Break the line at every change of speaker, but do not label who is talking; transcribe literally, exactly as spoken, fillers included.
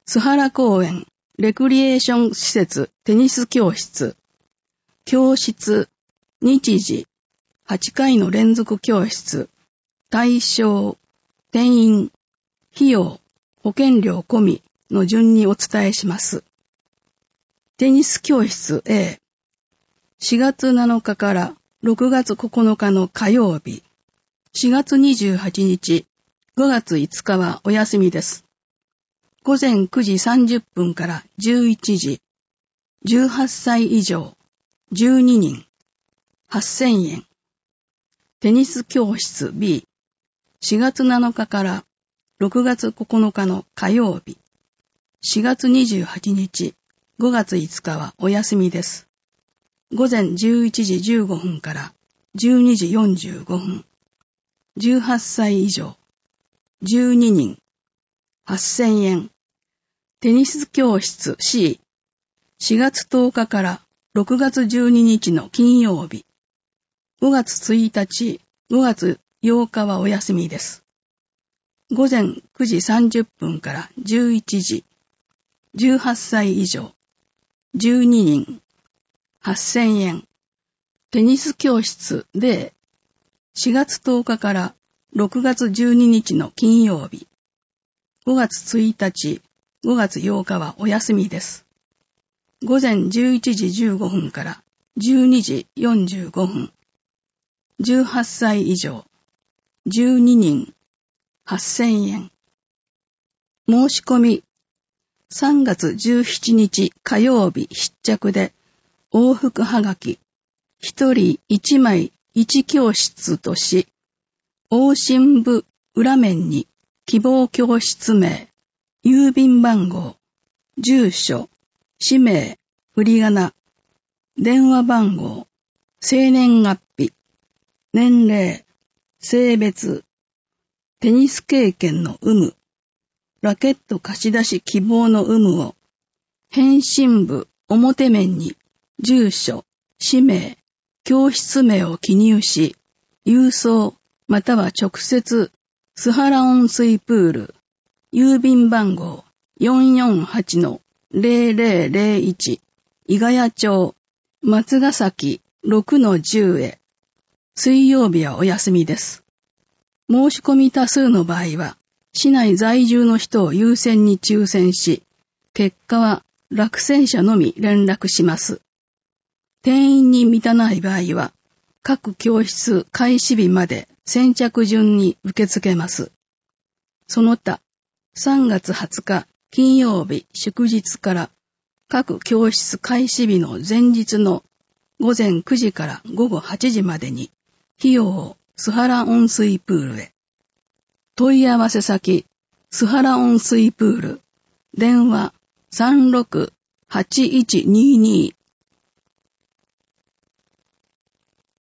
須原公園レクリエーション施設テニス教室、教室、日時、はちかいの連続教室、対象、定員、費用、保険料込みの順にお伝えします。テニス教室 A、しがつなのかからろくがつここのかの火曜日、しがつにじゅうはちにち、ごがついつかはお休みです。ごぜんくじさんじゅっぷんからじゅういちじ、じゅうはっさい以上、じゅうににん、はっせんえん。テニス教室 B、しがつなのかからろくがつここのかの火曜日、しがつにじゅうはちにち、ごがついつかはお休みです。ごぜんじゅういちじじゅうごふんからじゅうにじよんじゅうごふん、じゅうはっさい以上、じゅうににん、はっせんえん。テニス教室 C、しがつとおかからろくがつじゅうににちの金曜日、ごがつついたち、ごがつようかはお休みです。ごぜんくじさんじゅっぷんからじゅういちじ、じゅうはっさい以上、じゅうににん、はっせんえん。テニス教室 D、しがつとおかからろくがつじゅうににちの金曜日、ごがつついたち、ごがつようかはお休みです。ごぜんじゅういちじじゅうごふんからじゅうにじよんじゅうごふん、じゅうはっさい以上、じゅうににん、はっせんえん。申し込み、さんがつじゅうしちにち火曜日必着で、往復はがき、ひとりいちまいいち教室とし、往診部裏面に希望教室名、郵便番号、住所、氏名、振り仮名、電話番号、生年月日、年齢、性別、テニス経験の有無、ラケット貸し出し希望の有無を、返信部表面に住所、氏名、教室名を記入し、郵送または直接、須原温水プール、郵便番号 よんよんはちのぜろぜろぜろいち、伊ヶ谷町、松ヶ崎 ろくのじゅう へ。水曜日はお休みです。申し込み多数の場合は、市内在住の人を優先に抽選し、結果は落選者のみ連絡します。定員に満たない場合は、各教室開始日まで先着順に受け付けます。その他、さんがつはつか金曜日祝日から各教室開始日の前日のごぜんくじからごごはちじまでに費用を須原温水プールへ。問い合わせ先、須原温水プール、電話 さんろくはちいちにに